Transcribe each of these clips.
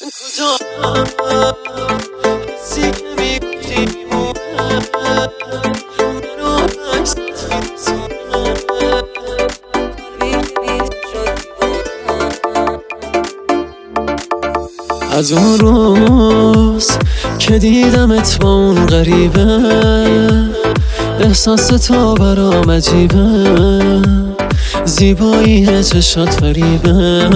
از اون روز که دیدمت با اون غریبه، احساس تو برام عجیبه، زیبایی چشات فریبه.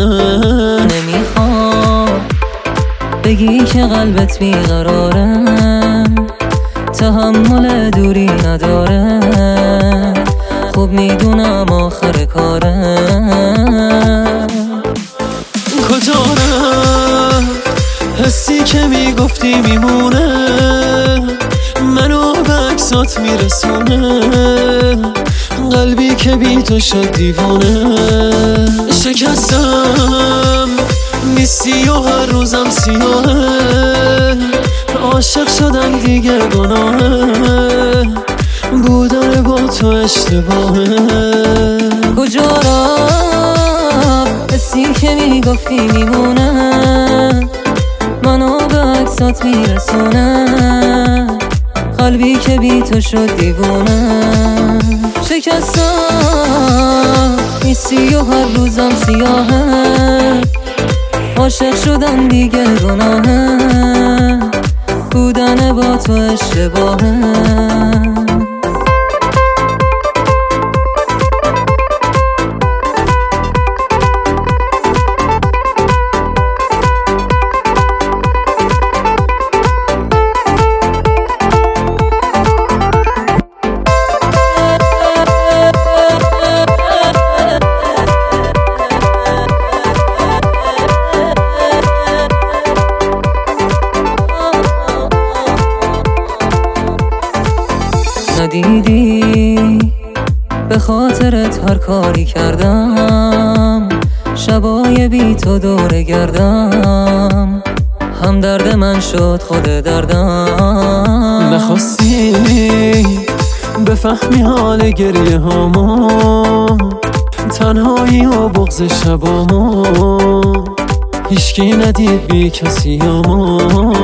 نمیخوام بگی که قلبت بیقراره، تحمل دوری نداره، خوب میدونم آخر کاره. کجا رفت حسی که میگفتی میمونه، منو به عکسات میرسونه، قلبی که بی تو شد دیوانه. شکستم نیستی و هر روزم سیاهه، عاشق شدن دیگه گناهه، بودن با تو اشتباهه. کجا رفت حسی که میگفتی میمونه، منو به عکسات میرسونه، قلبی که بی تو شد دیوونه. شکستم نیستی و هر روزم سیاهه، عاشق شدن دیگه گناهه، بودن با تو اشتباهه. ندیدی به خاطرت هر کاری کردم، شبای بی تو دوره گردم، هم درد من شد خود دردم. نخواستی بفهمی حال گریه هامو، تنهایی و بغض شبامو، هیچکی ندید بی کسی همو.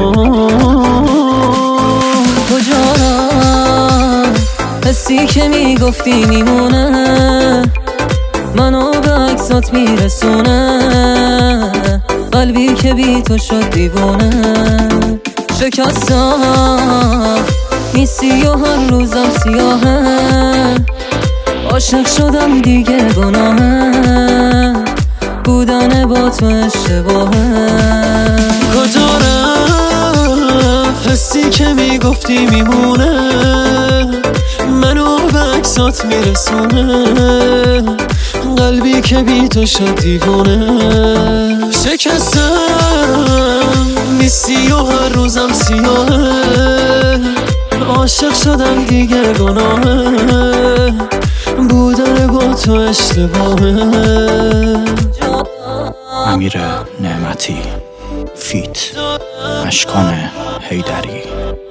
کجا حسی که میگفتی میمونه، منو به عکسات میرسونه، قلبی که بی تو شد دیوونه. شکستم نیستی و هر روزم سیاهه، عاشق شدم دیگه گناهه، بودن با تو اشتباهه. کجا رفت حسی که میگفتی میمونه، منو به عکسات میرسونه، قلبی که بی تو شد دیوانه. شکستم نیستی و هر روزم سیاهه، عاشق شدم دیگه گناهه، بودن با تو اشتباهه. امیر نعمتی فیت اشکان حیدری.